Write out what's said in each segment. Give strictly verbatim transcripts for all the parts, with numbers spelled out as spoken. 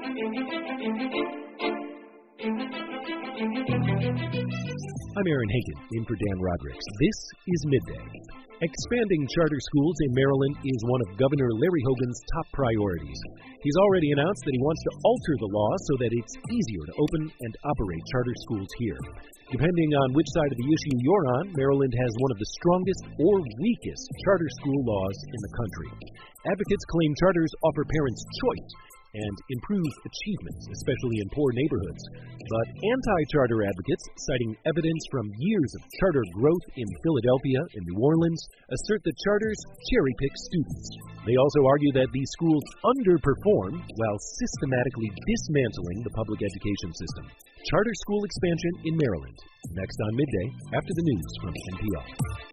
I'm Aaron Hagen, in for Dan Rodricks. This is Midday. Expanding charter schools in Maryland is one of Governor Larry Hogan's top priorities. He's already announced that he wants to alter the law so that it's easier to open and operate charter schools here. Depending on which side of the issue you're on, Maryland has one of the strongest or weakest charter school laws in the country. Advocates claim charters offer parents choice and improve achievements, especially in poor neighborhoods. But anti-charter advocates, citing evidence from years of charter growth in Philadelphia and New Orleans, assert that charters cherry-pick students. They also argue that these schools underperform while systematically dismantling the public education system. Charter school expansion in Maryland. Next on Midday, after the news from N P R.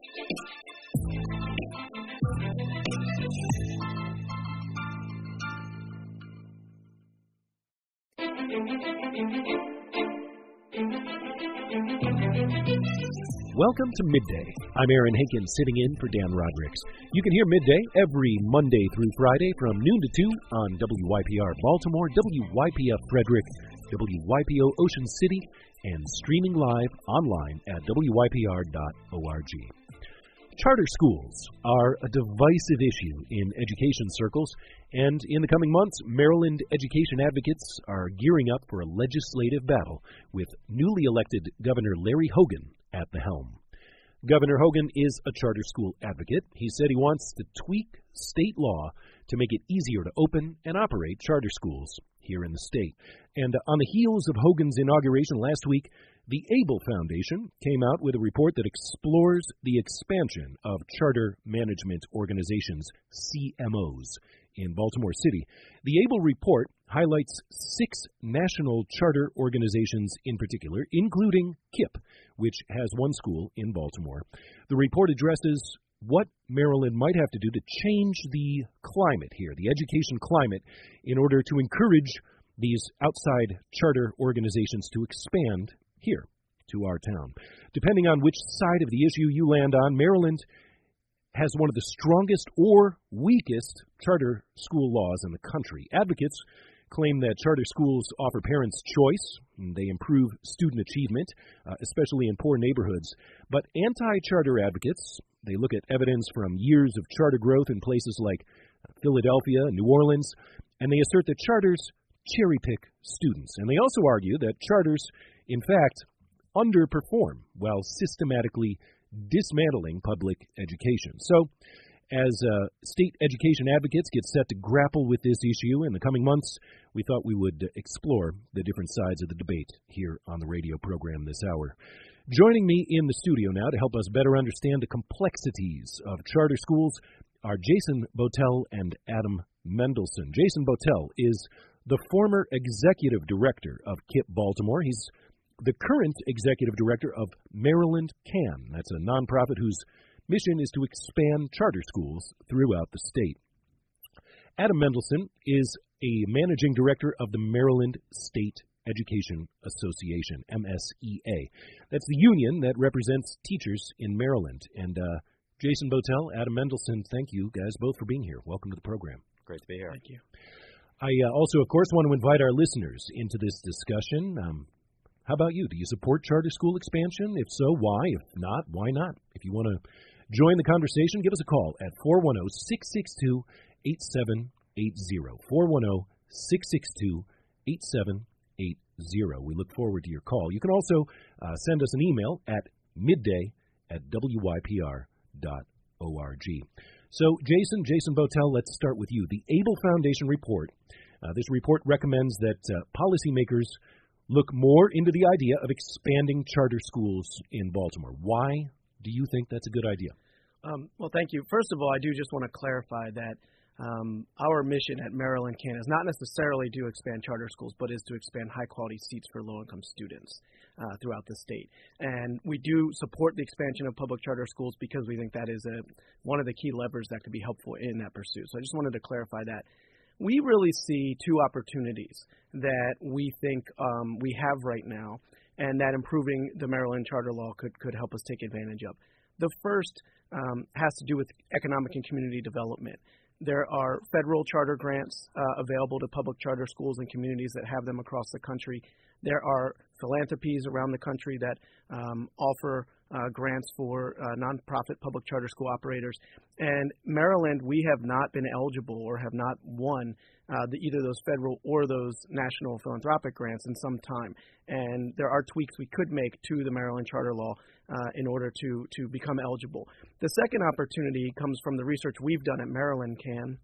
Welcome to Midday. I'm Aaron Haken, sitting in for Dan Rodricks. You can hear Midday every Monday through Friday from noon to two on W Y P R Baltimore, W Y P F Frederick, W Y P O Ocean City, and streaming live online at W Y P R dot org. Charter schools are a divisive issue in education circles, and in the coming months, Maryland education advocates are gearing up for a legislative battle with newly elected Governor Larry Hogan at the helm. Governor Hogan is a charter school advocate. He said he wants to tweak state law to make it easier to open and operate charter schools here in the state. And on the heels of Hogan's inauguration last week, the Able Foundation came out with a report that explores the expansion of charter management organizations, C M Os, in Baltimore City. The Able report highlights six national charter organizations in particular, including KIPP, which has one school in Baltimore. The report addresses what Maryland might have to do to change the climate here, the education climate, in order to encourage these outside charter organizations to expand here to our town. Depending on which side of the issue you land on, Maryland has one of the strongest or weakest charter school laws in the country. Advocates claim that charter schools offer parents choice, and they improve student achievement, uh, especially in poor neighborhoods. But anti-charter advocates, they look at evidence from years of charter growth in places like Philadelphia and New Orleans, and they assert that charters cherry-pick students. And they also argue that charters, in fact, underperform while systematically dismantling public education. So, as uh, state education advocates get set to grapple with this issue in the coming months, we thought we would explore the different sides of the debate here on the radio program this hour. Joining me in the studio now to help us better understand the complexities of charter schools are Jason Botel and Adam Mendelson. Jason Botel is the former executive director of KIPP Baltimore. He's the current executive director of Maryland Can. That's a nonprofit whose mission is to expand charter schools throughout the state. Adam Mendelson is a managing director of the Maryland State Education Association, M S E A. That's the union that represents teachers in Maryland. And uh, Jason Botel, Adam Mendelson, thank you guys both for being here. Welcome to the program. Great to be here. Thank you. I uh, also, of course, want to invite our listeners into this discussion. Um, how about you? Do you support charter school expansion? If so, why? If not, why not? If you want to join the conversation, give us a call at four one zero, six six two, eight seven eight zero. four one zero, six six two, eight seven eight zero. We look forward to your call. You can also uh, send us an email at midday at W Y P R dot org. So, Jason, Jason Botel, let's start with you. The Able Foundation report. Uh, this report recommends that uh, policymakers look more into the idea of expanding charter schools in Baltimore. Why do you think that's a good idea? Um, well, thank you. First of all, I do just want to clarify that um, our mission at Maryland Can is not necessarily to expand charter schools, but is to expand high-quality seats for low-income students uh, throughout the state. And we do support the expansion of public charter schools because we think that is a, one of the key levers that could be helpful in that pursuit. So I just wanted to clarify that. We really see two opportunities that we think um, we have right now and that improving the Maryland charter law could, could help us take advantage of. The first um, has to do with economic and community development. there are federal charter grants uh, available to public charter schools and communities that have them across the country. There are philanthropies around the country that um, offer uh, grants for uh, nonprofit public charter school operators. And Maryland, we have not been eligible or have not won uh, the, either those federal or those national philanthropic grants in some time. And there are tweaks we could make to the Maryland charter law uh, in order to, to become eligible. The second opportunity comes from the research we've done at Maryland Can.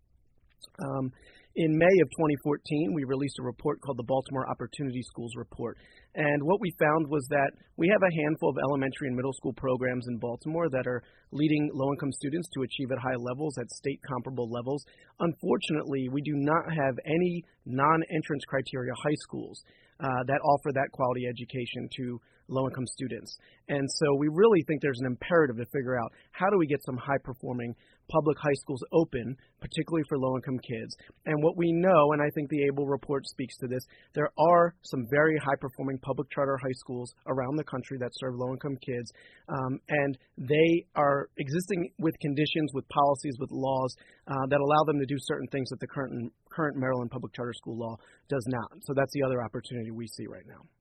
Um, In May of twenty fourteen, we released a report called the Baltimore Opportunity Schools Report. And what we found was that we have a handful of elementary and middle school programs in Baltimore that are leading low-income students to achieve at high levels, at state-comparable levels. Unfortunately, we do not have any non-entrance criteria high schools uh, that offer that quality education to low-income students. And so we really think there's an imperative to figure out how do we get some high-performing public high schools open, particularly for low-income kids. And what we know, and I think the ABLE report speaks to this, there are some very high-performing public charter high schools around the country that serve low-income kids, um, and they are existing with conditions, with policies, with laws uh, that allow them to do certain things that the current, current Maryland public charter school law does not. So that's the other opportunity we see right now.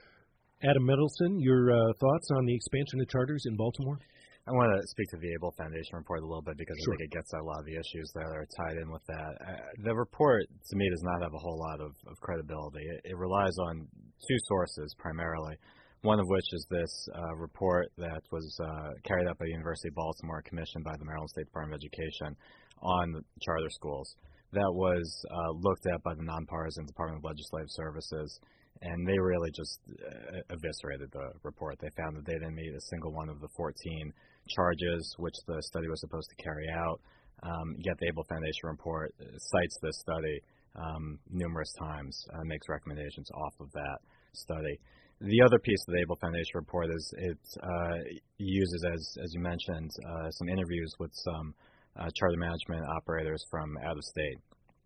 Adam Mendelson, your uh, thoughts on the expansion of charters in Baltimore? I want to speak to the ABLE Foundation report a little bit because Sure. I think it gets at a lot of the issues that are tied in with that. Uh, the report, to me, does not have a whole lot of, of credibility. It, it relies on two sources primarily, one of which is this uh, report that was uh, carried out by the University of Baltimore, commissioned by the Maryland State Department of Education on charter schools. That was uh, looked at by the nonpartisan Department of Legislative Services, and they really just uh, eviscerated the report. They found that they didn't meet a single one of the fourteen charges which the study was supposed to carry out, um, yet the ABLE Foundation report cites this study um, numerous times and uh, makes recommendations off of that study. The other piece of the ABLE Foundation report is it uh, uses, as, as you mentioned, uh, some interviews with some uh, charter management operators from out of state.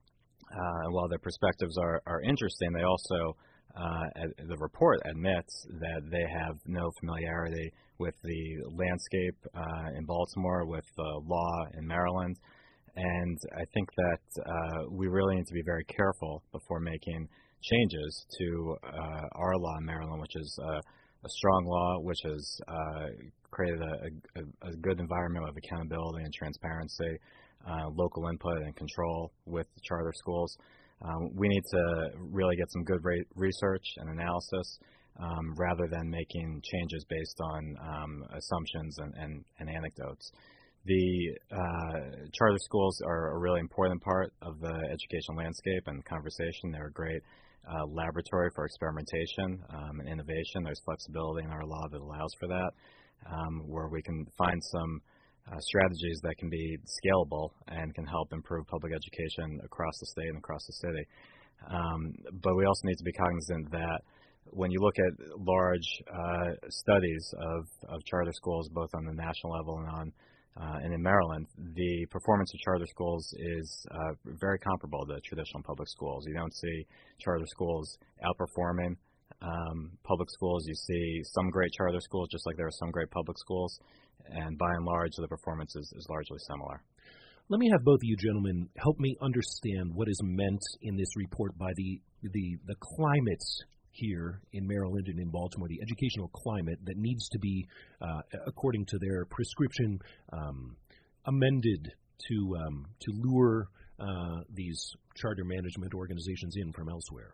Uh, and while their perspectives are, are interesting, they also Uh, the report admits that they have no familiarity with the landscape uh, in Baltimore, with the law in Maryland, and I think that uh, we really need to be very careful before making changes to uh, our law in Maryland, which is uh, a strong law, which has uh, created a, a, a good environment of accountability and transparency, uh, local input and control with the charter schools. Um, we need to really get some good re- research and analysis um, rather than making changes based on um, assumptions and, and, and anecdotes. The uh, charter schools are a really important part of the educational landscape and conversation. They're a great uh, laboratory for experimentation um, and innovation. There's flexibility in our law that allows for that, um, where we can find some Uh, strategies that can be scalable and can help improve public education across the state and across the city. Um, but we also need to be cognizant that when you look at large uh, studies of, of charter schools, both on the national level and on uh, and in Maryland, the performance of charter schools is uh, very comparable to traditional public schools. You don't see charter schools outperforming um, public schools. You see some great charter schools, just like there are some great public schools. And by and large, the performance is, is largely similar. Let me have both of you gentlemen help me understand what is meant in this report by the the, the climates here in Maryland and in Baltimore, the educational climate that needs to be, uh, according to their prescription, um, amended to um, to lure uh, these charter management organizations in from elsewhere.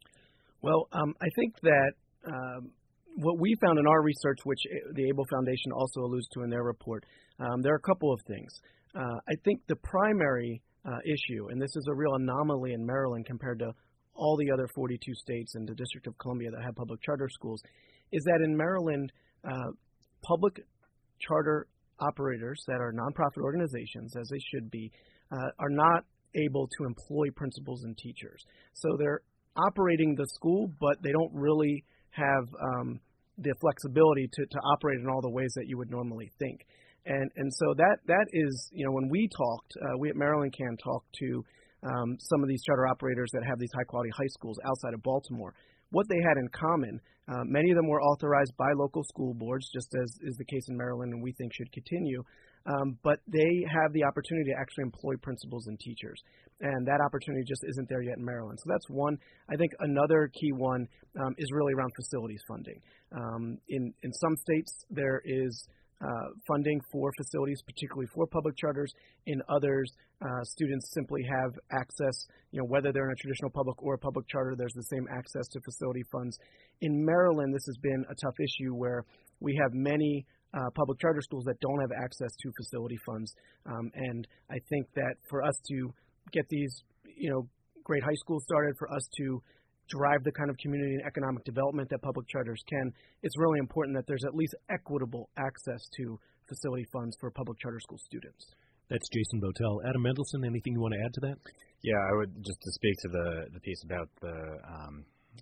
Well, um, I think that um, what we found in our research, which the ABLE Foundation also alludes to in their report, um, there are a couple of things. Uh, I think the primary uh, issue, and this is a real anomaly in Maryland compared to all the other forty-two states and the District of Columbia that have public charter schools, is that in Maryland, uh, public charter operators that are nonprofit organizations, as they should be, uh, are not able to employ principals and teachers. So they're operating the school, but they don't really have um, the flexibility to, to operate in all the ways that you would normally think. And and so that that is, you know, when we talked, uh, we at Maryland Can talked to um, some of these charter operators that have these high-quality high schools outside of Baltimore. What they had in common, uh, many of them were authorized by local school boards, just as is the case in Maryland and we think should continue. Um, but they have the opportunity to actually employ principals and teachers. And that opportunity just isn't there yet in Maryland. So that's one. I think another key one um, is really around facilities funding. Um, in, in some states, there is uh, funding for facilities, particularly for public charters. In others, uh, students simply have access, you know, whether they're in a traditional public or a public charter, there's the same access to facility funds. In Maryland, this has been a tough issue where we have many Uh, public charter schools that don't have access to facility funds. Um, and I think that for us to get these, you know, great high schools started, for us to drive the kind of community and economic development that public charters can, it's really important that there's at least equitable access to facility funds for public charter school students. That's Jason Botel. Adam Mendelson, anything you want to add to that? Yeah, I would just to speak to the, the piece about the um,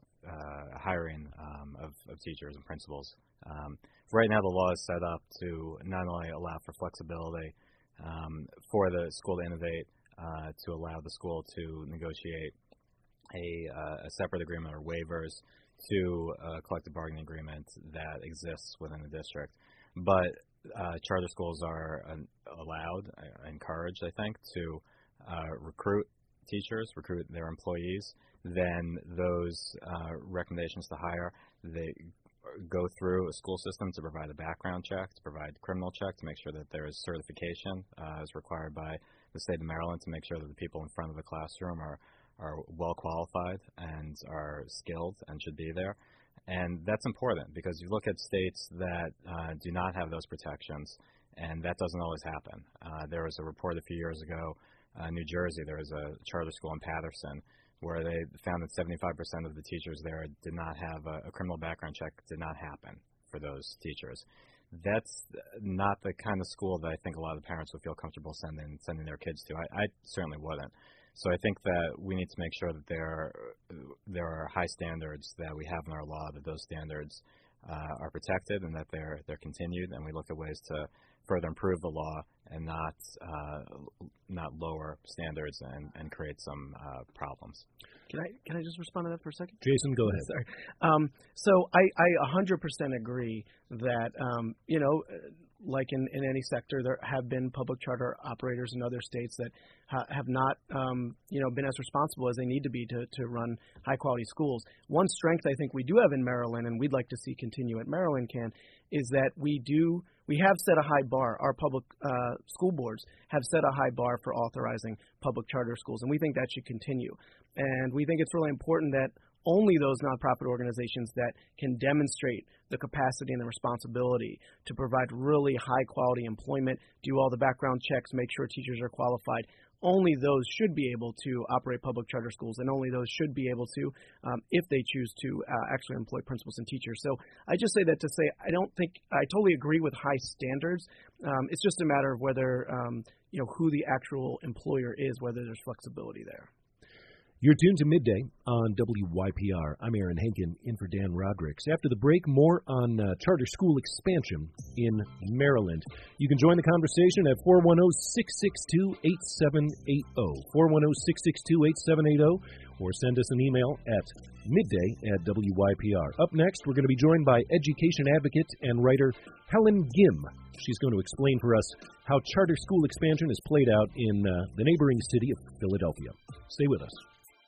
uh, hiring um, of, of teachers and principals. Um, right now the law is set up to not only allow for flexibility um, for the school to innovate, uh, to allow the school to negotiate a, uh, a separate agreement or waivers to a collective bargaining agreement that exists within the district. But uh, charter schools are uh, allowed, uh, encouraged, I think, to uh, recruit teachers, recruit their employees. Then those uh, recommendations to hire, they go through a school system to provide a background check, to provide a criminal check, to make sure that there is certification uh, as required by the state of Maryland, to make sure that the people in front of the classroom are, are well qualified and are skilled and should be there. And that's important because you look at states that uh, do not have those protections, and that doesn't always happen. Uh, there was a report a few years ago, uh, New Jersey, there was a charter school in Paterson, where they found that seventy-five percent of the teachers there did not have a, a criminal background check, did not happen for those teachers. That's not the kind of school that I think a lot of parents would feel comfortable sending sending their kids to. I, I certainly wouldn't. So I think that we need to make sure that there are, there are high standards that we have in our law, that those standards uh, are protected and that they're they're continued, and we look at ways to further improve the law and not uh, not lower standards and, and create some uh, problems. Can I can I just respond to that for a second? Jason, go ahead. Sorry. Um, so I, I one hundred percent agree that, um, you know, like in, in any sector, there have been public charter operators in other states that ha- have not, um, you know, been as responsible as they need to be to, to run high-quality schools. One strength I think we do have in Maryland, and we'd like to see continue at Maryland, Can, is that we do we have set a high bar. Our public uh, school boards have set a high bar for authorizing public charter schools, and we think that should continue. And we think it's really important that only those nonprofit organizations that can demonstrate the capacity and the responsibility to provide really high-quality employment, do all the background checks, make sure teachers are qualified, only those should be able to operate public charter schools, and only those should be able to, um, if they choose to uh, actually employ principals and teachers. So I just say that to say I don't think I totally agree with high standards. Um, it's just a matter of whether um, you know who the actual employer is, whether there's flexibility there. You're tuned to Midday on W Y P R. I'm Aaron Henkin, in for Dan Rodricks. After the break, more on uh, charter school expansion in Maryland. You can join the conversation at four one zero, six six two, eight seven eight zero, four one zero, six six two, eight seven eight zero, or send us an email at midday at W Y P R. Up next, we're going to be joined by education advocate and writer Helen Gim. She's going to explain for us how charter school expansion is played out in uh, the neighboring city of Philadelphia. Stay with us.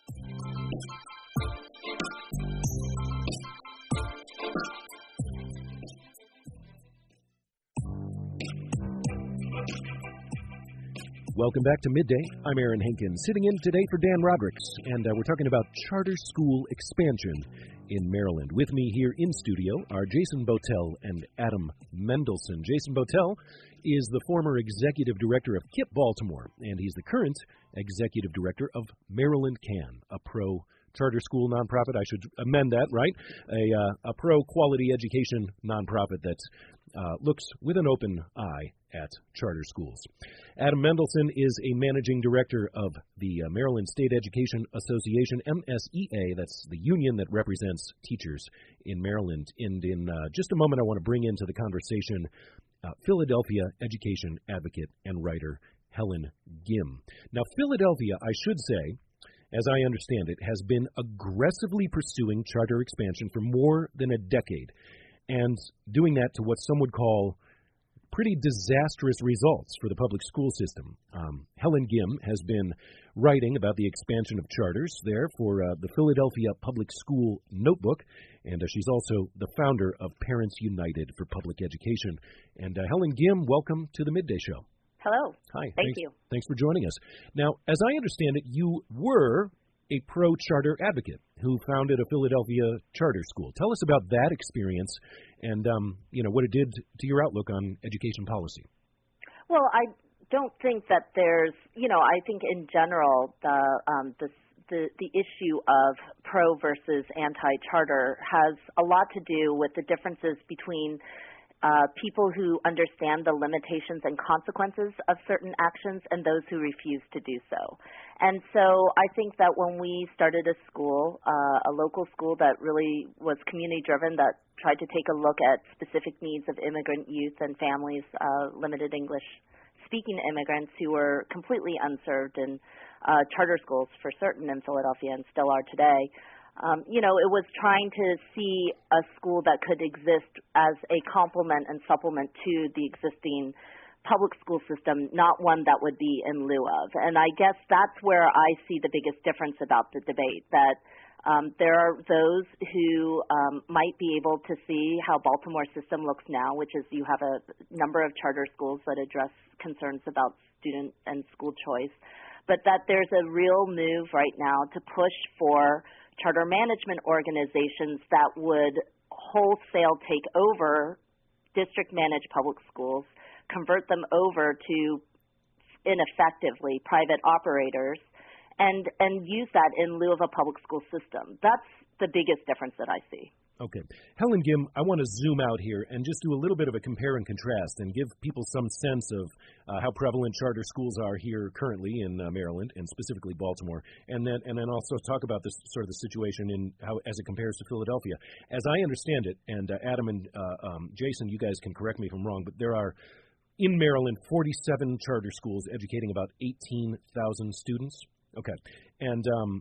Welcome back to Midday. I'm Aaron Henkin, sitting in today for Dan Rodricks, and uh, we're talking about charter school expansion in Maryland. With me here in studio are Jason Botel and Adam Mendelson. Jason Botel is the former executive director of KIPP Baltimore, and he's the current executive director of Maryland Can, a pro charter school nonprofit. I should amend that, right? A, uh, a pro-quality education nonprofit that uh, looks with an open eye at charter schools. Adam Mendelson is a managing director of the uh, Maryland State Education Association, M S E A. That's the union that represents teachers in Maryland. And in uh, just a moment, I want to bring into the conversation uh, Philadelphia education advocate and writer Helen Gim. Now, Philadelphia, I should say, as I understand it, has been aggressively pursuing charter expansion for more than a decade, and doing that to what some would call pretty disastrous results for the public school system. Um, Helen Gim has been writing about the expansion of charters there for uh, the Philadelphia Public School Notebook, and uh, she's also the founder of Parents United for Public Education. And uh, Helen Gim, welcome to the Midday Show. Hello. Hi. Thank thanks, you. Thanks for joining us. Now, as I understand it, you were a pro-charter advocate who founded a Philadelphia charter school. Tell us about that experience and, um, you know, what it did to your outlook on education policy. Well, I don't think that there's, you know, I think in general the um, the, the the issue of pro versus anti-charter has a lot to do with the differences between Uh, people who understand the limitations and consequences of certain actions and those who refuse to do so. And so I think that when we started a school, uh, a local school that really was community-driven, that tried to take a look at specific needs of immigrant youth and families, uh, limited English-speaking immigrants who were completely unserved in uh, charter schools for certain in Philadelphia and still are today, Um, you know, it was trying to see a school that could exist as a complement and supplement to the existing public school system, not one that would be in lieu of. And I guess that's where I see the biggest difference about the debate, that um, there are those who um, might be able to see how Baltimore's system looks now, which is you have a number of charter schools that address concerns about student and school choice, but that there's a real move right now to push for charter management organizations that would wholesale take over district-managed public schools, convert them over to, ineffectively, private operators, and, and use that in lieu of a public school system. That's the biggest difference that I see. Okay. Helen Gim, I want to zoom out here and just do a little bit of a compare and contrast and give people some sense of uh, how prevalent charter schools are here currently in uh, Maryland and specifically Baltimore, and then and then also talk about this sort of the situation in how as it compares to Philadelphia. As I understand it, and uh, Adam and uh, um, Jason, you guys can correct me if I'm wrong, but there are in Maryland forty-seven charter schools educating about eighteen thousand students. Okay, and um,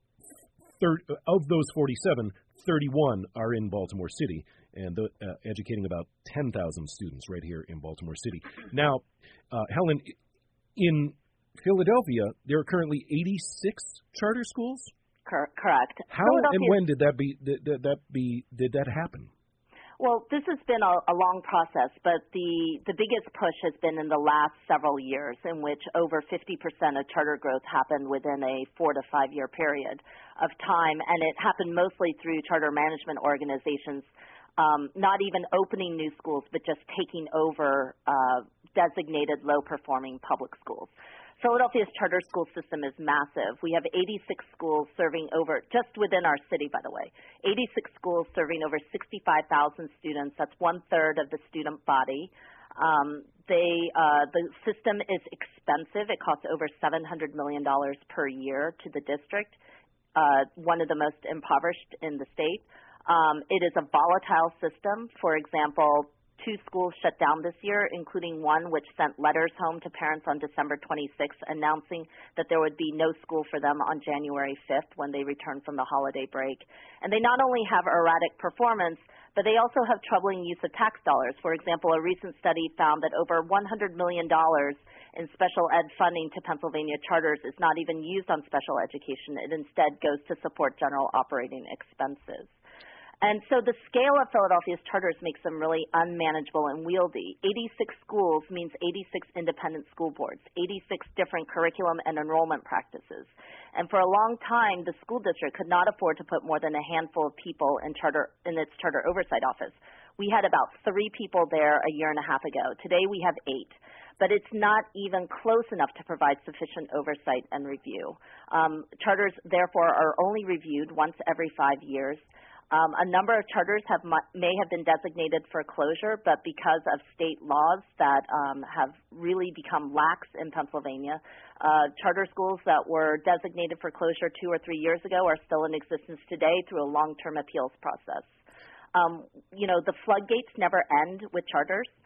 third, of those forty-seven, thirty-one are in Baltimore City, and the, uh, educating about ten thousand students right here in Baltimore City. Now, uh, Helen, in Philadelphia, there are currently eighty-six charter schools? Cor- correct. How and when did that be? Did, did that be? Did that happen? Well, this has been a, a long process, but the, the biggest push has been in the last several years, in which over fifty percent of charter growth happened within a four to five year period of time, and it happened mostly through charter management organizations, um, not even opening new schools, but just taking over uh, designated low-performing public schools. Philadelphia's charter school system is massive. We have eighty-six schools serving over, just within our city, by the way, eighty-six schools serving over sixty-five thousand students. That's one-third of the student body. Um, they, uh, the system is expensive. It costs over seven hundred million dollars per year to the district, uh, one of the most impoverished in the state. Um, it is a volatile system. For example, two schools shut down this year, including one which sent letters home to parents on December twenty-sixth announcing that there would be no school for them on January fifth when they return from the holiday break. And they not only have erratic performance, but they also have troubling use of tax dollars. For example, a recent study found that over one hundred million dollars in special ed funding to Pennsylvania charters is not even used on special education. It instead goes to support general operating expenses. And so the scale of Philadelphia's charters makes them really unmanageable and wieldy. eighty-six schools means eighty-six independent school boards, eighty-six different curriculum and enrollment practices. And for a long time, the school district could not afford to put more than a handful of people in charter in its charter oversight office. We had about three people there a year and a half ago. Today we have eight. But it's not even close enough to provide sufficient oversight and review. Um, charters, therefore, are only reviewed once every five years. Um, a number of charters have may have been designated for closure, but because of state laws that um, have really become lax in Pennsylvania, uh, charter schools that were designated for closure two or three years ago are still in existence today through a long-term appeals process. Um, you know, the floodgates never end with charters.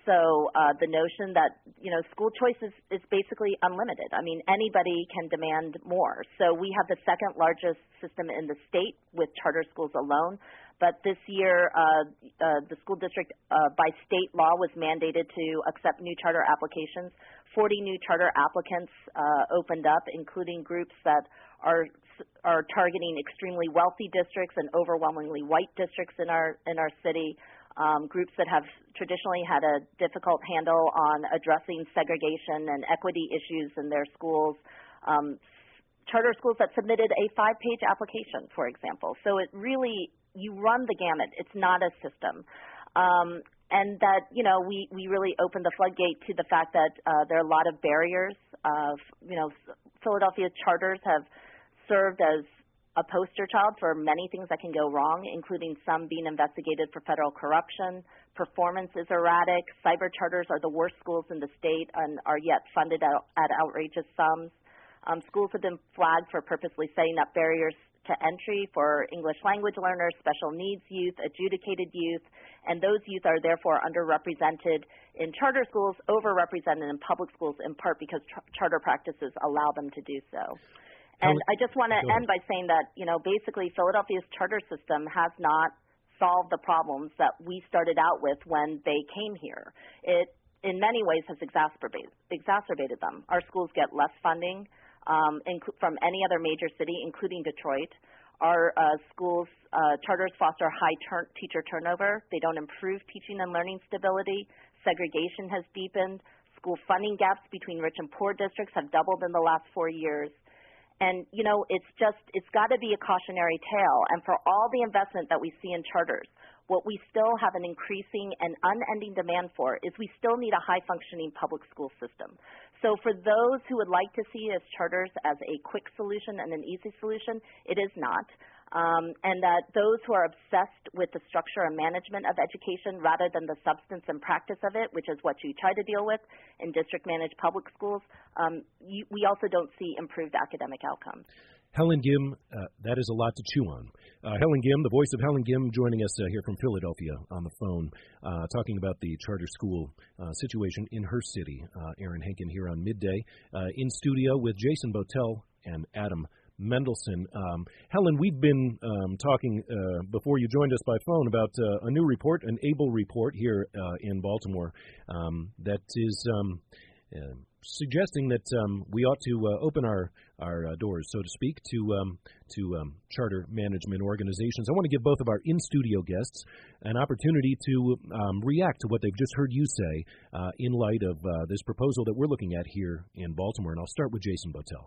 So uh, the notion that, you know, school choice is, is basically unlimited. I mean, anybody can demand more. So we have the second largest system in the state with charter schools alone. But this year, uh, uh, the school district, uh, by state law, was mandated to accept new charter applications. forty new charter applicants uh, opened up, including groups that are are targeting extremely wealthy districts and overwhelmingly white districts in our in our city. Um, groups that have traditionally had a difficult handle on addressing segregation and equity issues in their schools. Um, charter schools that submitted a five-page application, for example. So it really, you run the gamut. It's not a system. Um, and that, you know, we, we really opened the floodgate to the fact that uh, there are a lot of barriers. Of, you know, Philadelphia charters have served as a poster child for many things that can go wrong, including some being investigated for federal corruption. Performance is erratic. Cyber charters are the worst schools in the state and are yet funded at, at outrageous sums. Um, schools have been flagged for purposely setting up barriers to entry for English language learners, special needs youth, adjudicated youth, and those youth are therefore underrepresented in charter schools, overrepresented in public schools, in part because ch- charter practices allow them to do so. And I just want to end by saying that, you know, basically Philadelphia's charter system has not solved the problems that we started out with when they came here. It, in many ways, has exacerbated, exacerbated them. Our schools get less funding um, inc- from any other major city, including Detroit. Our uh, schools, uh, charters foster high tur- teacher turnover. They don't improve teaching and learning stability. Segregation has deepened. School funding gaps between rich and poor districts have doubled in the last four years. And, you know, it's just, it's got to be a cautionary tale. And for all the investment that we see in charters, what we still have an increasing and unending demand for is we still need a high-functioning public school system. So for those who would like to see as charters as a quick solution and an easy solution, it is not. Um, and that those who are obsessed with the structure and management of education rather than the substance and practice of it, which is what you try to deal with in district-managed public schools, um, you, we also don't see improved academic outcomes. Helen Gim, uh, that is a lot to chew on. Uh, Helen Gim, the voice of Helen Gim, joining us uh, here from Philadelphia on the phone, uh, talking about the charter school uh, situation in her city. Uh, Aaron Hankin here on Midday, uh, in studio with Jason Botel and Adam Mendelson. Um, Helen, we've been um, talking uh, before you joined us by phone about uh, a new report, an ABLE report here uh, in Baltimore um, that is um, uh, suggesting that um, we ought to uh, open our our uh, doors, so to speak, to um, to um, charter management organizations. I want to give both of our in-studio guests an opportunity to um, react to what they've just heard you say uh, in light of uh, this proposal that we're looking at here in Baltimore. And I'll start with Jason Botel.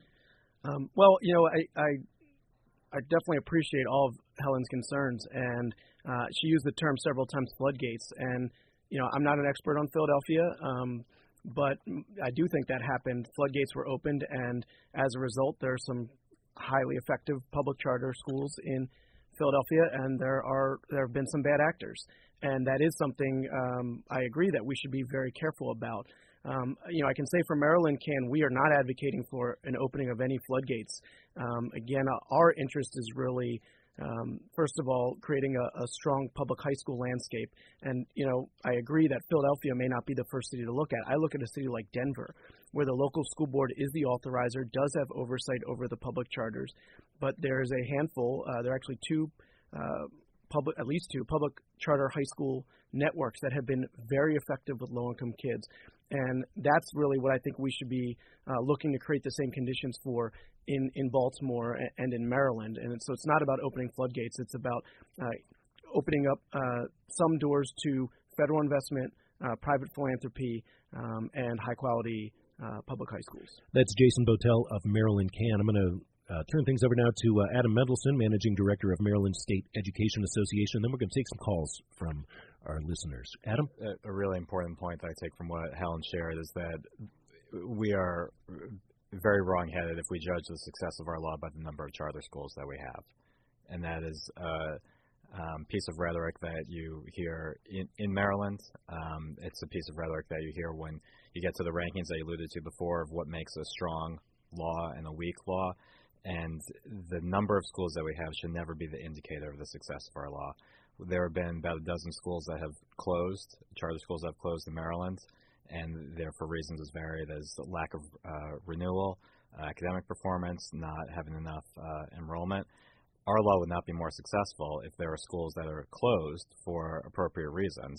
Um, well, you know, I, I I definitely appreciate all of Helen's concerns, and uh, she used the term several times, floodgates. And you know, I'm not an expert on Philadelphia, um, but I do think that happened. Floodgates were opened, and as a result, there are some highly effective public charter schools in Philadelphia, and there are there have been some bad actors, and that is something um, I agree that we should be very careful about. Um, you know, I can say for Maryland Can, we are not advocating for an opening of any floodgates. Um, again, uh, our interest is really, um, first of all, creating a, a strong public high school landscape. And, you know, I agree that Philadelphia may not be the first city to look at. I look at a city like Denver, where the local school board is the authorizer, does have oversight over the public charters, but there is a handful, uh, there are actually two, uh, public, at least two public charter high school networks that have been very effective with low-income kids. And that's really what I think we should be uh, looking to create the same conditions for in, in Baltimore and in Maryland. And so it's not about opening floodgates. It's about uh, opening up uh, some doors to federal investment, uh, private philanthropy, um, and high-quality uh, public high schools. That's Jason Botel of Maryland Can. I'm going to Uh, turn things over now to uh, Adam Mendelson, Managing Director of Maryland State Education Association. Then we're going to take some calls from our listeners. Adam? A, a really important point that I take from what Helen shared is that we are very wrong-headed if we judge the success of our law by the number of charter schools that we have. And that is a um, piece of rhetoric that you hear in, in Maryland. Um, it's a piece of rhetoric that you hear when you get to the rankings that you alluded to before of what makes a strong law and a weak law. And the number of schools that we have should never be the indicator of the success of our law. there have been about a dozen schools that have closed, charter schools that have closed in Maryland, and they're for reasons as varied as lack of uh, renewal, uh, academic performance, not having enough uh, enrollment. Our law would not be more successful if there are schools that are closed for appropriate reasons,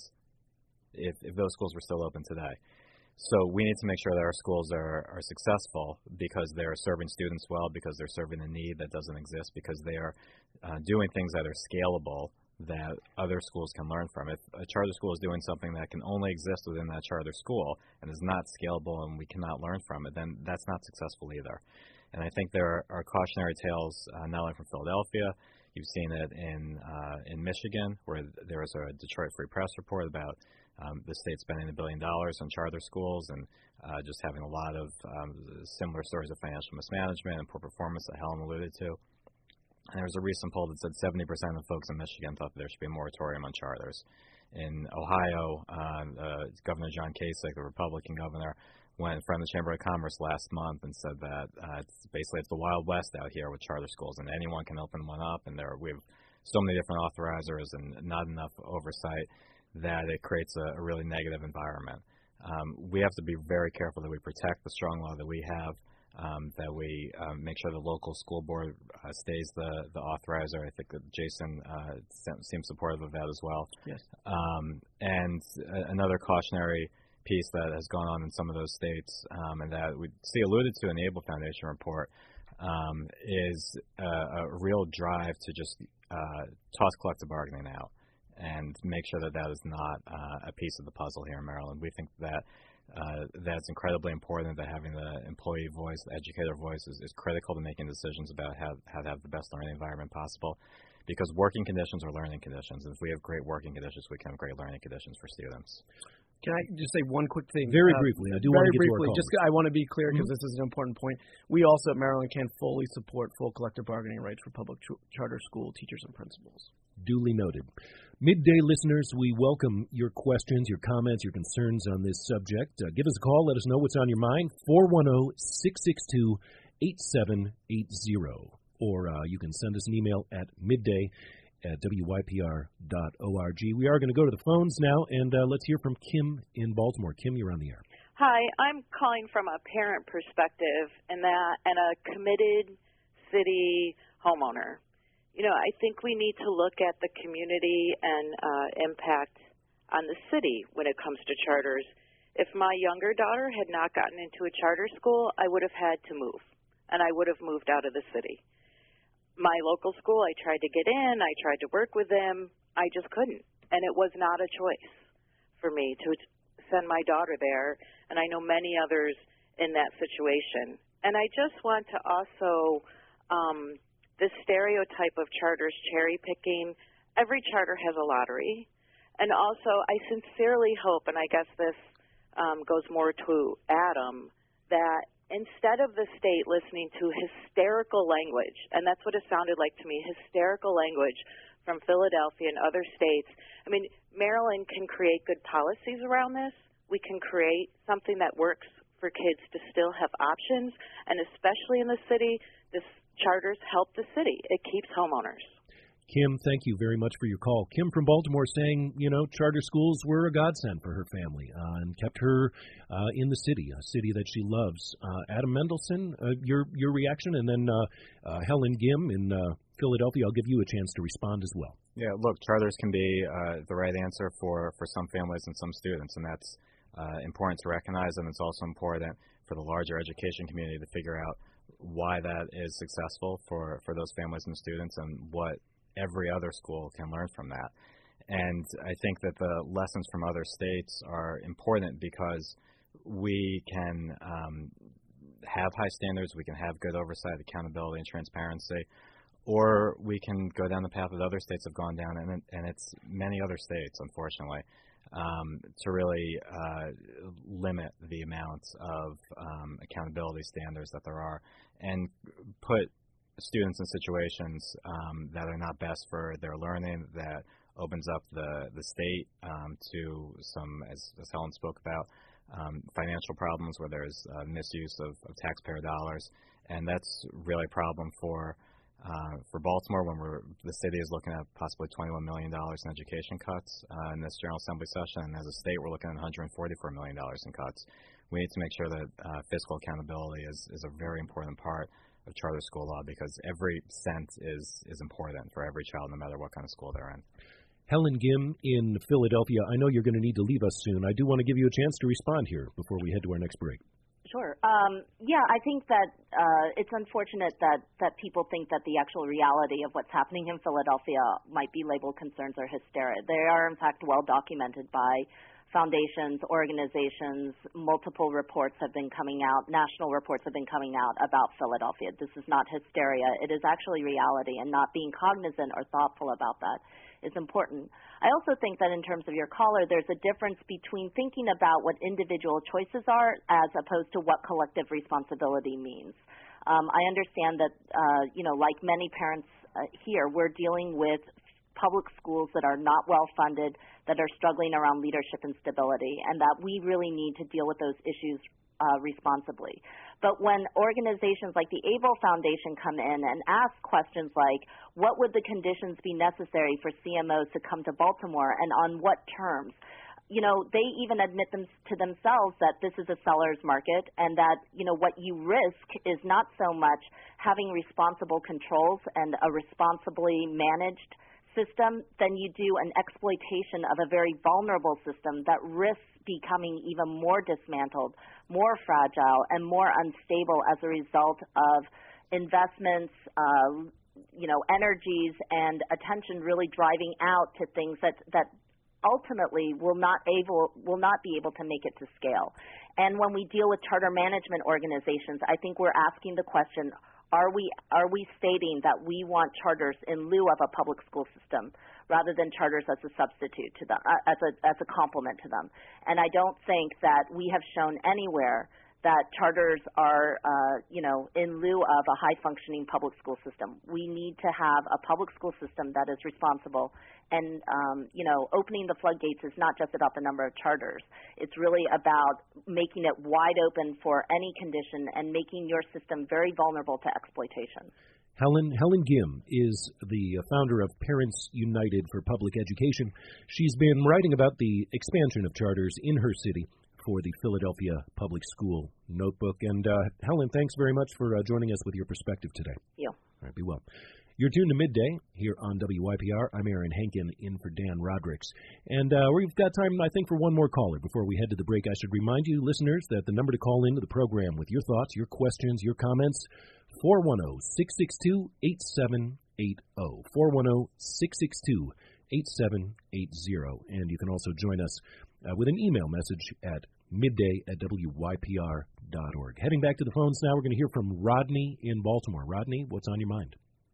if, if those schools were still open today. So we need to make sure that our schools are, are successful because they're serving students well, because they're serving a need that doesn't exist, because they are uh, doing things that are scalable that other schools can learn from. If a charter school is doing something that can only exist within that charter school and is not scalable and we cannot learn from it, then that's not successful either. And I think there are cautionary tales uh, not only from Philadelphia. You've seen it in uh, in Michigan, where there was a Detroit Free Press report about um, the state spending a billion dollars on charter schools and uh, just having a lot of um, similar stories of financial mismanagement and poor performance that Helen alluded to. And there was a recent poll that said seventy percent of folks in Michigan thought that there should be a moratorium on charters. In Ohio, uh, uh, Governor John Kasich, the Republican governor, went in front of the Chamber of Commerce last month and said that uh, it's basically it's the Wild West out here with charter schools, and anyone can open one up, and there we have so many different authorizers and not enough oversight that it creates a, a really negative environment. Um, we have to be very careful that we protect the strong law that we have, um, that we um, make sure the local school board uh, stays the, the authorizer. I think that Jason uh, seems supportive of that as well. Yes. Um, and uh, another cautionary piece that has gone on in some of those states, um, and that we see alluded to in the Able Foundation report, um, is a, a real drive to just uh, toss collective bargaining out and make sure that that is not uh, a piece of the puzzle here in Maryland. We think that uh, that's incredibly important, that having the employee voice, the educator voice is, is critical to making decisions about how, how to have the best learning environment possible, because working conditions are learning conditions, and if we have great working conditions, we can have great learning conditions for students. Can I just say one quick thing? Very uh, briefly. I do want to get briefly, to our just I want to be clear because mm-hmm. this is an important point. We also at Maryland can fully support full collective bargaining rights for public ch- charter school teachers and principals. Duly noted. Midday listeners, we welcome your questions, your comments, your concerns on this subject. Uh, give us a call. Let us know what's on your mind. four one zero, six six two, eight seven eight zero. Or uh, you can send us an email at midday at W Y P R dot org. We are going to go to the phones now, and uh, let's hear from Kim in Baltimore. Kim, you're on the air. Hi, I'm calling from a parent perspective and that and a committed city homeowner. You know, I think we need to look at the community and uh, impact on the city when it comes to charters. If my younger daughter had not gotten into a charter school, I would have had to move, and I would have moved out of the city. My local school, I tried to get in, I tried to work with them, I just couldn't. And it was not a choice for me to send my daughter there, and I know many others in that situation. And I just want to also, um, the stereotype of charters cherry picking, every charter has a lottery. And also, I sincerely hope, and I guess this um, goes more to Adam, that instead of the state listening to hysterical language, and that's what it sounded like to me, hysterical language from Philadelphia and other states. I mean, Maryland can create good policies around this. We can create something that works for kids to still have options, and especially in the city, this charters help the city. It keeps homeowners. Kim, thank you very much for your call. Kim from Baltimore saying, you know, charter schools were a godsend for her family uh, and kept her uh, in the city, a city that she loves. Uh, Adam Mendelson, uh, your your reaction, and then uh, uh, Helen Gim in uh, Philadelphia. I'll give you a chance to respond as well. Yeah, look, charters can be uh, the right answer for, for some families and some students, and that's uh, important to recognize, and it's also important for the larger education community to figure out why that is successful for, for those families and students and what every other school can learn from that. And I think that the lessons from other states are important because we can um, have high standards, we can have good oversight, accountability, and transparency, or we can go down the path that other states have gone down, and, and it's many other states, unfortunately, um, to really uh, limit the amount of um, accountability standards that there are and put students in situations um, that are not best for their learning, that opens up the, the state um, to some, as, as Helen spoke about, um, financial problems where there's uh, misuse of, of taxpayer dollars. And that's really a problem for Uh, for Baltimore, when we're, the city is looking at possibly twenty-one million dollars in education cuts uh, in this General Assembly session, and as a state, we're looking at one hundred forty-four million dollars in cuts. We need to make sure that uh, fiscal accountability is, is a very important part of charter school law, because every cent is, is important for every child, no matter what kind of school they're in. Helen Gim in Philadelphia, I know you're going to need to leave us soon. I do want to give you a chance to respond here before we head to our next break. Sure. Um, yeah, I think that uh, it's unfortunate that, that people think that the actual reality of what's happening in Philadelphia might be labeled concerns or hysteria. They are, in fact, well documented by foundations, organizations. Multiple reports have been coming out, national reports have been coming out about Philadelphia. This is not hysteria. It is actually reality, and not being cognizant or thoughtful about that is important. I also think that in terms of your caller, there's a difference between thinking about what individual choices are as opposed to what collective responsibility means. Um, I understand that, uh, you know, like many parents uh, here, we're dealing with public schools that are not well funded, that are struggling around leadership and stability, and that we really need to deal with those issues uh, responsibly. But when organizations like the Able Foundation come in and ask questions like, what would the conditions be necessary for C M Os to come to Baltimore, and on what terms? You know, they even admit them to themselves that this is a seller's market, and that, you know, what you risk is not so much having responsible controls and a responsibly managed system than you do an exploitation of a very vulnerable system that risks becoming even more dismantled, more fragile, and more unstable as a result of investments, uh, you know, energies and attention really driving out to things that, that ultimately will not able will not be able to make it to scale. And when we deal with charter management organizations, I think we're asking the question, Are we are we stating that we want charters in lieu of a public school system rather than charters as a substitute to them, uh, as a as a complement to them? And I don't think that we have shown anywhere that charters are, uh, you know, in lieu of a high-functioning public school system. We need to have a public school system that is responsible. And, um, you know, opening the floodgates is not just about the number of charters. It's really about making it wide open for any condition and making your system very vulnerable to exploitation. Helen Helen Gim is the founder of Parents United for Public Education. She's been writing about the expansion of charters in her city for the Philadelphia Public School Notebook. And, uh, Helen, thanks very much for uh, joining us with your perspective today. Yeah. All right, be well. You're tuned to Midday here on W Y P R. I'm Aaron Henkin, in for Dan Rodricks. And uh, we've got time, I think, for one more caller before we head to the break. I should remind you, listeners, that the number to call into the program with your thoughts, your questions, your comments, four one zero, six six two, eight seven eight zero. four one zero, six six two, eight seven eight zero. And you can also join us uh, with an email message at midday at W Y P R dot org. Heading back to the phones now, we're going to hear from Rodney in Baltimore. Rodney, what's on your mind?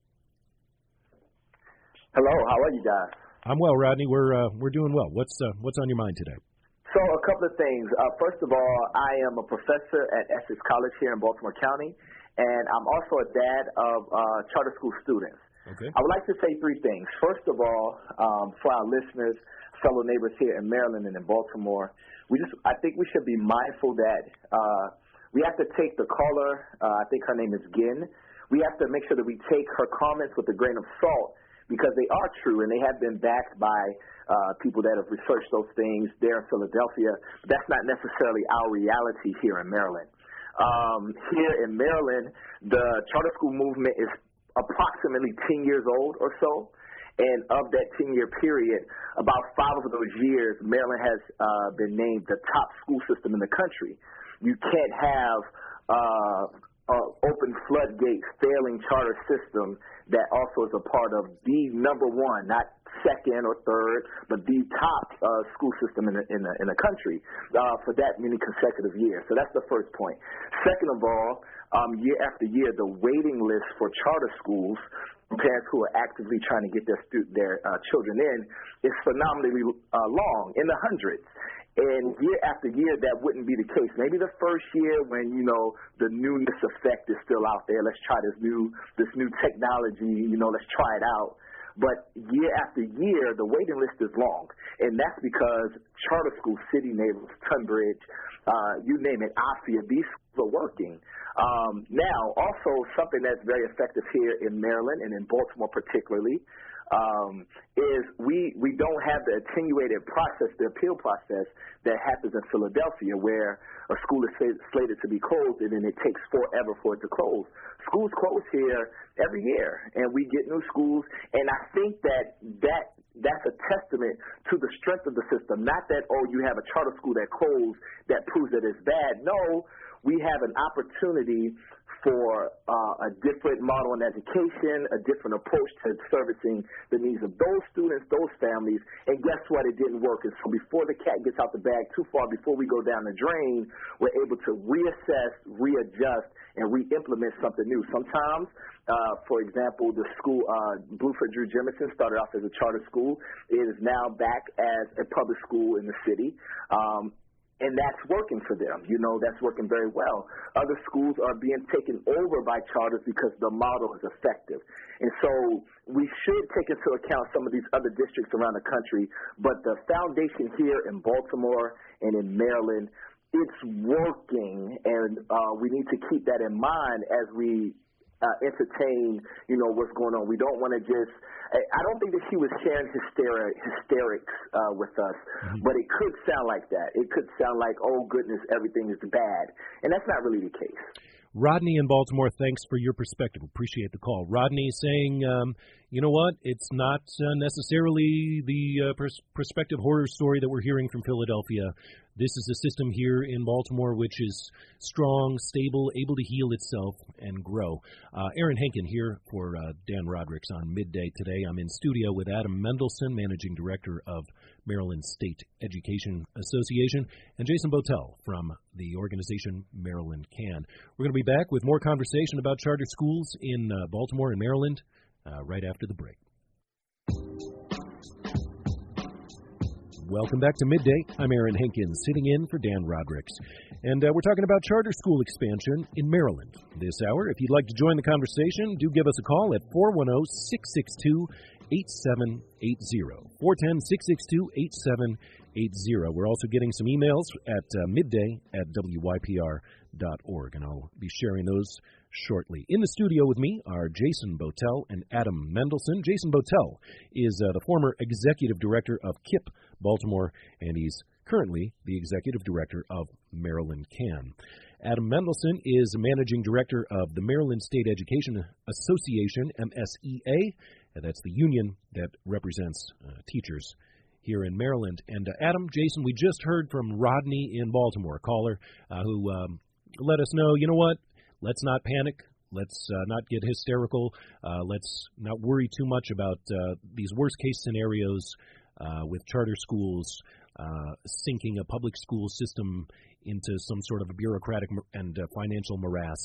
Hello, how are you guys? I'm well, Rodney. We're uh, we're doing well. What's uh, what's on your mind today? So a couple of things. Uh, first of all, I am a professor at Essex College here in Baltimore County, and I'm also a dad of uh, charter school students. Okay. I would like to say three things. First of all, um, for our listeners, fellow neighbors here in Maryland and in Baltimore, we just I think we should be mindful that uh, we have to take the caller. Uh, I think her name is Gin. We have to make sure that we take her comments with a grain of salt, because they are true and they have been backed by uh, people that have researched those things there in Philadelphia. But that's not necessarily our reality here in Maryland. Um, here in Maryland, the charter school movement is approximately ten years old or so. And of that ten-year period, about five of those years, Maryland has uh, been named the top school system in the country. You can't have uh, an open floodgates, failing charter system that also is a part of the number one, not second or third, but the top uh, school system in the, in the, in the country uh, for that many consecutive years. So that's the first point. Second of all, um, year after year, the waiting list for charter schools, parents who are actively trying to get their stu- their uh, children in, is phenomenally uh, long, in the hundreds. And year after year, that wouldn't be the case. Maybe the first year when, you know, the newness effect is still out there. Let's try this new this new technology, you know, let's try it out. But year after year, the waiting list is long. And that's because charter schools, City Neighbors, Tunbridge, uh, you name it, ASIA, these are working. Um, now, also something that's very effective here in Maryland and in Baltimore particularly um, is we we don't have the attenuated process, the appeal process that happens in Philadelphia, where a school is slated to be closed and then it takes forever for it to close. Schools close here every year, and we get new schools, and I think that that that's a testament to the strength of the system. Not that, oh, you have a charter school that closed that proves that it's bad. No, we have an opportunity for uh, a different model in education, a different approach to servicing the needs of those students, those families, and guess what? It didn't work. And so before the cat gets out the bag too far, before we go down the drain, we're able to reassess, readjust, and re-implement something new. Sometimes, uh, for example, the school, uh, Blueford Drew Jemison, started off as a charter school. It is now back as a public school in the city. Um, And that's working for them. You know, that's working very well. Other schools are being taken over by charters because the model is effective. And so we should take into account some of these other districts around the country, but the foundation here in Baltimore and in Maryland, it's working, and uh, we need to keep that in mind as we Uh, entertain, you know, what's going on. We don't want to just, I don't think that she was sharing hysteri- hysterics uh, with us, mm-hmm. but it could sound like that. It could sound like, oh, goodness, everything is bad. And that's not really the case. Rodney in Baltimore, thanks for your perspective. Appreciate the call. Rodney saying, um, you know what, it's not uh, necessarily the uh, pers- prospective horror story that we're hearing from Philadelphia. This is a system here in Baltimore which is strong, stable, able to heal itself and grow. Uh, Aaron Henkin here for uh, Dan Rodricks on Midday today. I'm in studio with Adam Mendelson, Managing Director of Maryland State Education Association, and Jason Botel from the organization Maryland Can. We're going to be back with more conversation about charter schools in uh, Baltimore and Maryland uh, right after the break. Welcome back to Midday. I'm Aaron Hankins, sitting in for Dan Rodricks. And uh, we're talking about charter school expansion in Maryland this hour. If you'd like to join the conversation, do give us a call at four one zero, six six two, eight seven eight zero. four one zero, six six two, eight seven eight zero. We're also getting some emails at uh, midday at W Y P R dot org, and I'll be sharing those shortly. In the studio with me are Jason Botel and Adam Mendelson. Jason Botel is uh, the former executive director of K I P Baltimore, and he's currently the executive director of Maryland Can. Adam Mendelson is managing director of the Maryland State Education Association, M S E A, and that's the union that represents uh, teachers here in Maryland. And uh, Adam, Jason, we just heard from Rodney in Baltimore, a caller uh, who um, let us know, you know what, let's not panic. Let's uh, not get hysterical. Uh, let's not worry too much about uh, these worst-case scenarios uh, with charter schools uh, sinking a public school system into some sort of a bureaucratic and uh, financial morass.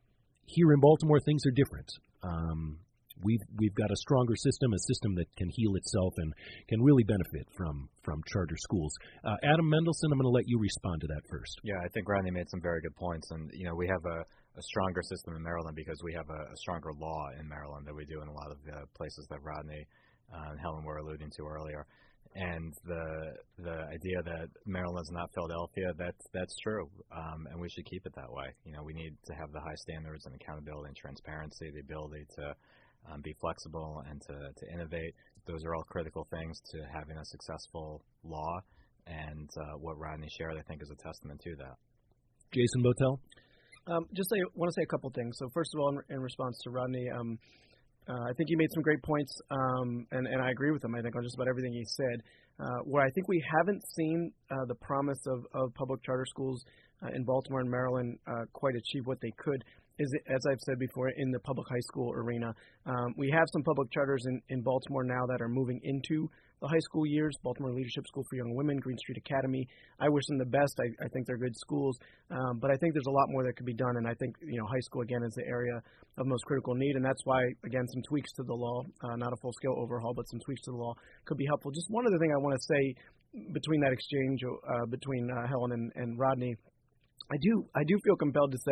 Here in Baltimore, things are different. Um, we've we've got a stronger system, a system that can heal itself and can really benefit from from charter schools. Uh, Adam Mendelson, I'm going to let you respond to that first. Yeah, I think Rodney made some very good points, and you know we have a, a stronger system in Maryland because we have a, a stronger law in Maryland than we do in a lot of the places that Rodney uh, and Helen were alluding to earlier. And the the idea that Maryland's not Philadelphia, that's that's true, um, and we should keep it that way. You know, we need to have the high standards and accountability and transparency, the ability to um, be flexible and to, to innovate. Those are all critical things to having a successful law, and uh, what Rodney shared, I think, is a testament to that. Jason Botel? Um, just I want to say a couple things. So first of all, in, in response to Rodney, um, Uh, I think he made some great points, um, and, and I agree with him, I think, on just about everything he said. Uh, where I think we haven't seen uh, the promise of, of public charter schools uh, in Baltimore and Maryland uh, quite achieve what they could is, as I've said before, in the public high school arena. Um, we have some public charters in, in Baltimore now that are moving into the high school years, Baltimore Leadership School for Young Women, Green Street Academy. I wish them the best. I, I think they're good schools, um, but I think there's a lot more that could be done, and I think, you know, high school, again, is the area of most critical need, and that's why, again, some tweaks to the law, uh, not a full-scale overhaul, but some tweaks to the law could be helpful. Just one other thing I want to say between that exchange uh, between uh, Helen and, and Rodney, I do I do feel compelled to say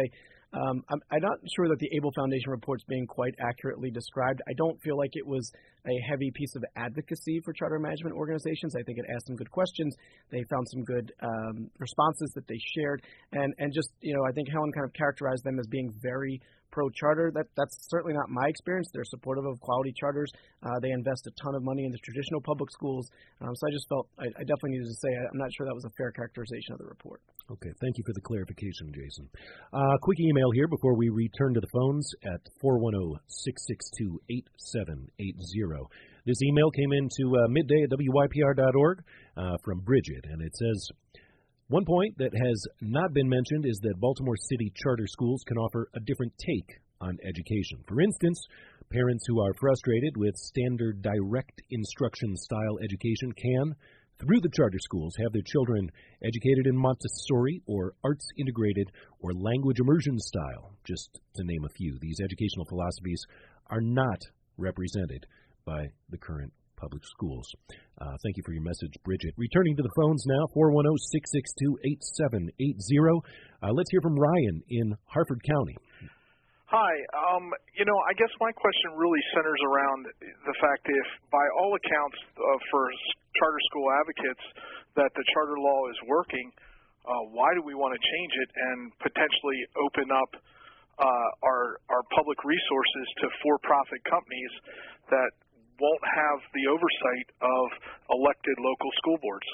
Um, I'm, I'm not sure that the Able Foundation report's being quite accurately described. I don't feel like it was a heavy piece of advocacy for charter management organizations. I think it asked some good questions. They found some good um, responses that they shared. And, and just, you know, I think Helen kind of characterized them as being very pro-charter. That That's certainly not my experience. They're supportive of quality charters. Uh, they invest a ton of money into traditional public schools. Um, so I just felt I, I definitely needed to say I'm not sure that was a fair characterization of the report. Okay, thank you for the clarification, Jason. Uh, quick email here before we return to the phones at four one zero, six six two, eight seven eight zero. This email came into uh, midday at W Y P R dot org uh, from Bridget, and it says, one point that has not been mentioned is that Baltimore City charter schools can offer a different take on education. For instance, parents who are frustrated with standard direct instruction style education can, through the charter schools, have their children educated in Montessori or arts integrated or language immersion style, just to name a few. These educational philosophies are not represented by the current public schools. Uh, thank you for your message, Bridget. Returning to the phones now, four one zero, six six two, eight seven eight zero. Uh, let's hear from Ryan in Harford County. Hi. Um, you know, I guess my question really centers around the fact if, by all accounts, uh, for charter school advocates, that the charter law is working, uh, why do we want to change it and potentially open up uh, our our public resources to for-profit companies that won't have the oversight of elected local school boards?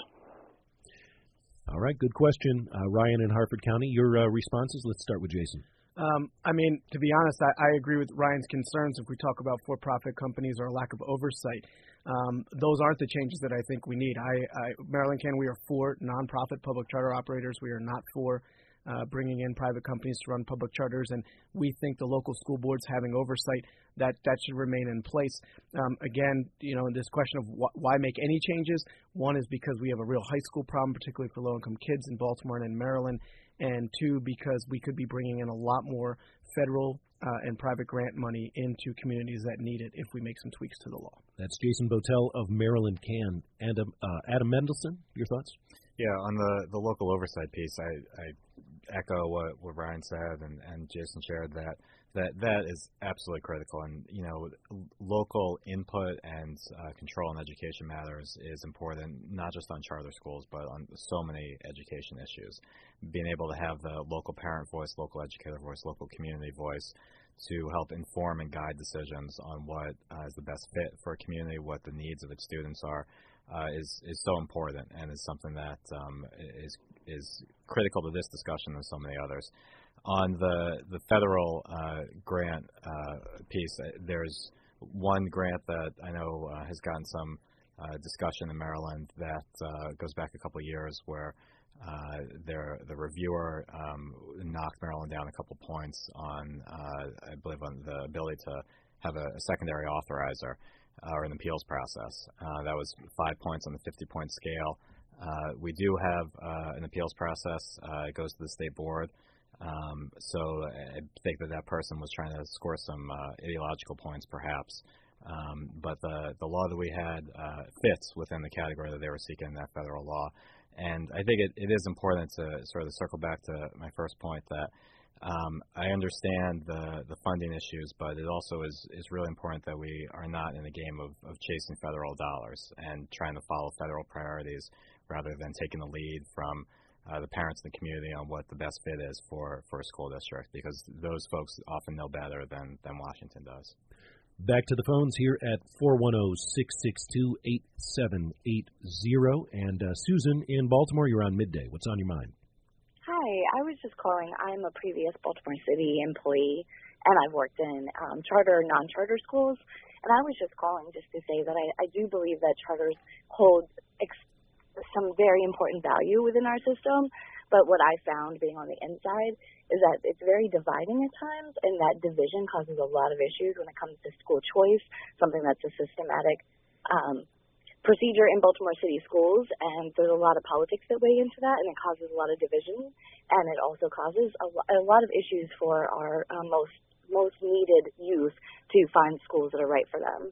All right, good question. Uh, Ryan in Harford County, your uh, responses? Let's start with Jason. Um, I mean, to be honest, I, I agree with Ryan's concerns if we talk about for-profit companies or a lack of oversight. Um, those aren't the changes that I think we need. I, I Maryland Can, we are for nonprofit public charter operators. We are not for uh, bringing in private companies to run public charters, and we think the local school boards having oversight, that, that should remain in place. Um, again, you know, in this question of wh- why make any changes, one is because we have a real high school problem, particularly for low-income kids in Baltimore and in Maryland, and two, because we could be bringing in a lot more federal uh, and private grant money into communities that need it if we make some tweaks to the law. That's Jason Botel of Maryland Can. And uh, Adam Mendelson, your thoughts? Yeah, on the, the local oversight piece, I, I echo what, what Ryan said and, and Jason shared, that, that that is absolutely critical. And, you know, local input and uh, control in education matters is important, not just on charter schools, but on so many education issues. Being able to have the local parent voice, local educator voice, local community voice to help inform and guide decisions on what uh, is the best fit for a community, what the needs of its students are, Uh, is is so important, and is something that um, is is critical to this discussion and so many others. On the the federal uh, grant uh, piece, there's one grant that I know uh, has gotten some uh, discussion in Maryland that uh, goes back a couple of years, where uh, their the reviewer um, knocked Maryland down a couple points on, uh, I believe, on the ability to have a, a secondary authorizer. Uh, or an appeals process. Uh, that was five points on the fifty-point scale. Uh, we do have uh, an appeals process. Uh, it goes to the state board. Um, so I think that that person was trying to score some uh, ideological points, perhaps. Um, but the, the law that we had uh, fits within the category that they were seeking in that federal law. And I think it, it is important to sort of circle back to my first point that Um, I understand the, the funding issues, but it also is, is really important that we are not in a game of, of chasing federal dollars and trying to follow federal priorities rather than taking the lead from uh, the parents in the community on what the best fit is for, for a school district, because those folks often know better than, than Washington does. Back to the phones here at four one zero, six six two, eight seven eight zero. And uh, Susan in Baltimore, you're on Midday. What's on your mind? Hi, I was just calling. I'm a previous Baltimore City employee, and I've worked in um, charter, non-charter schools, and I was just calling just to say that I, I do believe that charters hold ex- some very important value within our system, but what I found being on the inside is that it's very dividing at times, and that division causes a lot of issues when it comes to school choice, something that's a systematic um procedure in Baltimore City schools, and there's a lot of politics that weigh into that, and it causes a lot of division, and it also causes a, a lot of issues for our um, most most needed youth to find schools that are right for them.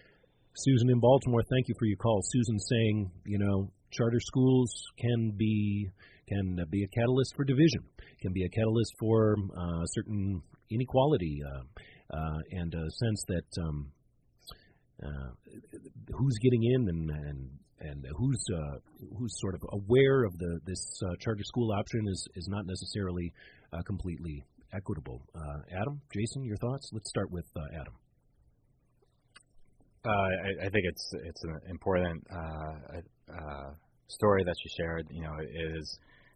Susan in Baltimore, thank you for your call. Susan saying, you know, charter schools can be can be a catalyst for division, can be a catalyst for uh, certain inequality uh, uh, and a sense that um, uh, who's getting in and and, and who's uh, who's sort of aware of the this uh, charter school option is is not necessarily uh, completely equitable. Uh, Adam, Jason, your thoughts? Let's start with uh, Adam. Uh, I, I think it's it's an important uh, uh, story that you shared. You know, it is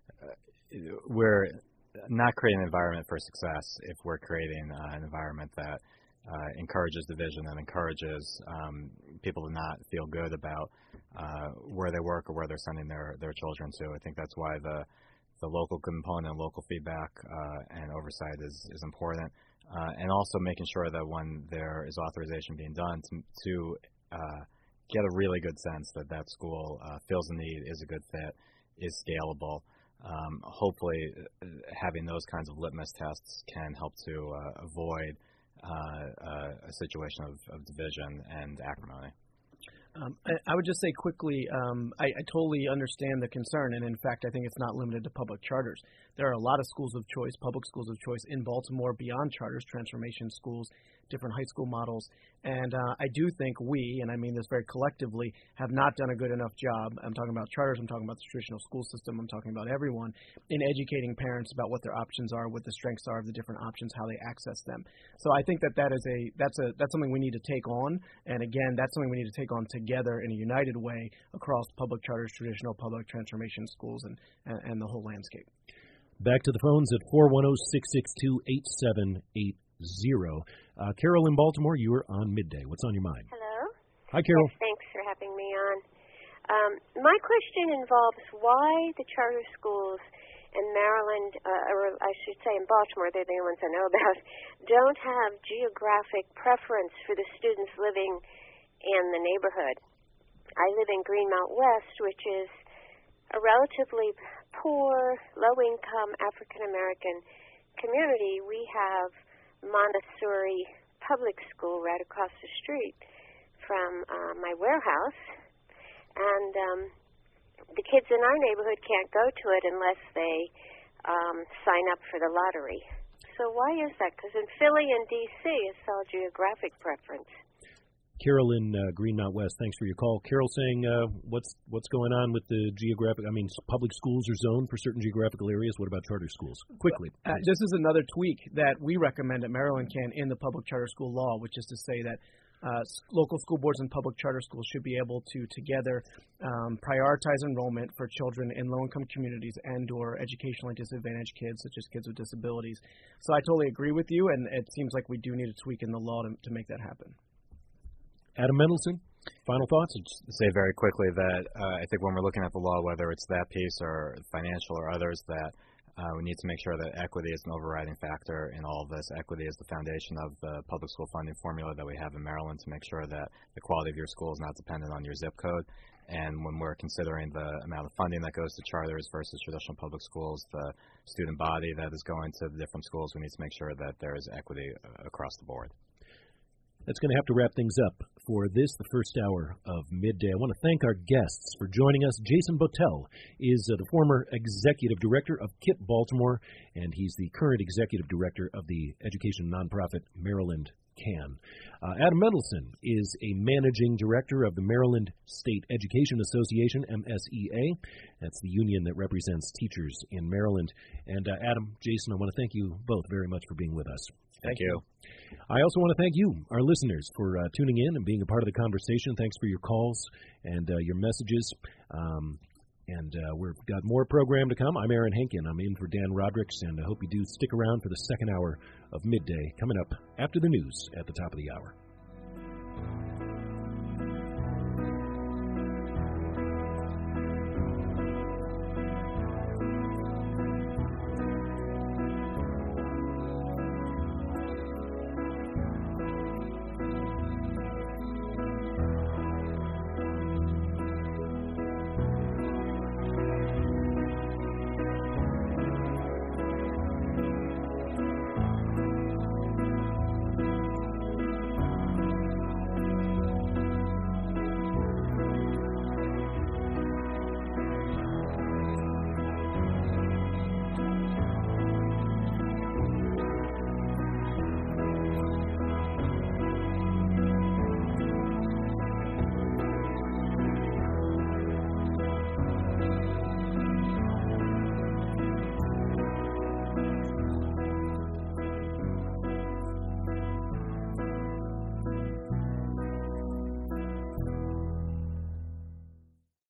uh, we're not creating an environment for success if we're creating uh, an environment that uh, encourages division and encourages um, people to not feel good about uh, where they work or where they're sending their, their children to. I think that's why the the local component, local feedback, uh, and oversight is is important. Uh, and also making sure that when there is authorization being done to, to uh, get a really good sense that that school uh, fills a need, is a good fit, is scalable. Um, hopefully having those kinds of litmus tests can help to uh, avoid uh, uh, a situation of, of division and acrimony. Um, I, I would just say quickly, um, I, I totally understand the concern, and in fact, I think it's not limited to public charters. There are a lot of schools of choice, public schools of choice in Baltimore beyond charters, transformation schools, different high school models, and uh, I do think we, and I mean this very collectively, have not done a good enough job. I'm talking about charters, I'm talking about the traditional school system, I'm talking about everyone, in educating parents about what their options are, what the strengths are of the different options, how they access them. So I think that that is a that's a that's something we need to take on, and again, that's something we need to take on together in a united way across public charters, traditional public transformation schools, and and, and the whole landscape. Back to the phones at four one zero, six six two, eight seven eight zero. Uh, Carol in Baltimore, you are on Midday. What's on your mind? Hello. Hi, Carol. Yes, thanks for having me on. Um, my question involves why the charter schools in Maryland, uh, or I should say in Baltimore, they're the only ones I know about, don't have geographic preference for the students living in the neighborhood. I live in Greenmount West, which is a relatively poor, low-income African-American community. We have Montessori public school right across the street from uh, my warehouse, and um, the kids in our neighborhood can't go to it unless they um, sign up for the lottery. So why is that? Because in Philly and D C it's all geographic preference. Carol in uh, Greenmount West, thanks for your call. Carol saying uh, what's what's going on with the geographic, I mean, public schools are zoned for certain geographical areas. What about charter schools? Quickly. Uh, this is another tweak that we recommend at Maryland Can in the public charter school law, which is to say that uh, local school boards and public charter schools should be able to together um, prioritize enrollment for children in low-income communities and or educationally disadvantaged kids, such as kids with disabilities. So I totally agree with you, and it seems like we do need a tweak in the law to, to make that happen. Adam Mendelson, final thoughts? Just say very quickly that uh, I think when we're looking at the law, whether it's that piece or financial or others, that uh, we need to make sure that equity is an overriding factor in all of this. Equity is the foundation of the public school funding formula that we have in Maryland to make sure that the quality of your school is not dependent on your zip code. And when we're considering the amount of funding that goes to charters versus traditional public schools, the student body that is going to the different schools, we need to make sure that there is equity uh, across the board. That's going to have to wrap things up for this, the first hour of Midday. I want to thank our guests for joining us. Jason Botel is uh, the former executive director of K I P Baltimore, and he's the current executive director of the education nonprofit Maryland Can. Uh, Adam Mendelson is a managing director of the Maryland State Education Association, M S E A. That's the union that represents teachers in Maryland. And uh, Adam, Jason, I want to thank you both very much for being with us. Thank you. I also want to thank you, our listeners, for uh, tuning in and being a part of the conversation. Thanks for your calls and uh, your messages. Um, and uh, we've got more program to come. I'm Aaron Henkin. I'm in for Dan Rodricks, and I hope you do stick around for the second hour of Midday coming up after the news at the top of the hour.